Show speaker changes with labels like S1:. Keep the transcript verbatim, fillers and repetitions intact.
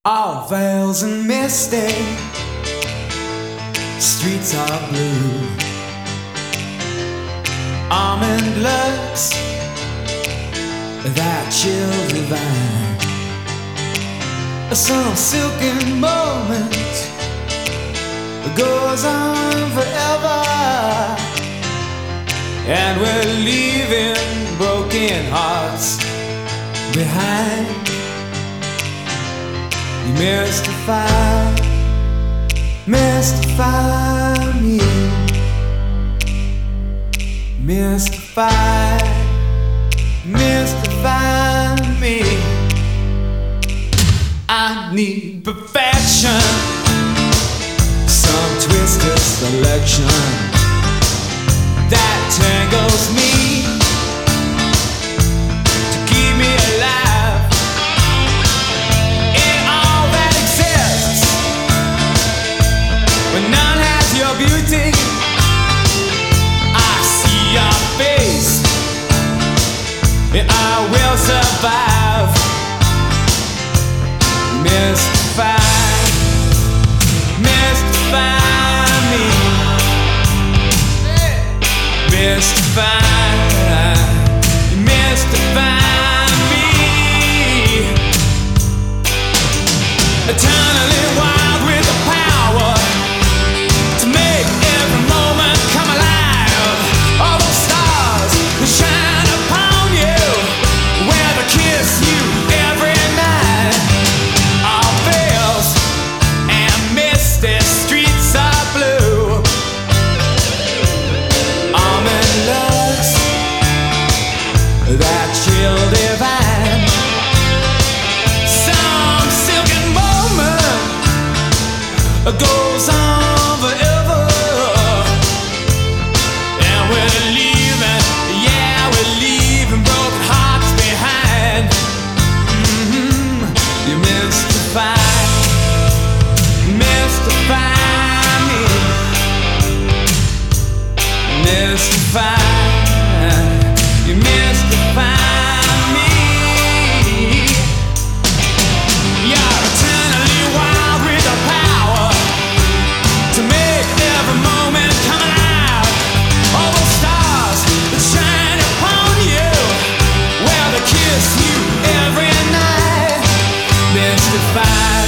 S1: All veils and misty, streets are blue. Almond looks, that chill divine. Some silken moment goes on forever, and we're leaving broken hearts behind. You mystify, mystify me, mystify, mystify me. I need perfection, some twisted selection that tangles me to keep me alive in all that exists. When none has your beauty, I see your face, and I will survive. Mystify, mystify me, mystify, mystify me. Eternally wild with the power to make every moment come alive. All those stars that shine upon you, where they kiss you every night. All veils and misty streets are blue. Almond looks, that chill divine. Some silken moment goes on forever, and we're leaving, yeah, we're leaving broken hearts behind. Mm-hmm. You mystify, mystify me, mystify, you mystify me. You're eternally wild with the power to make every moment come alive. All those stars that shine upon you, where they kiss you every night. Mystify.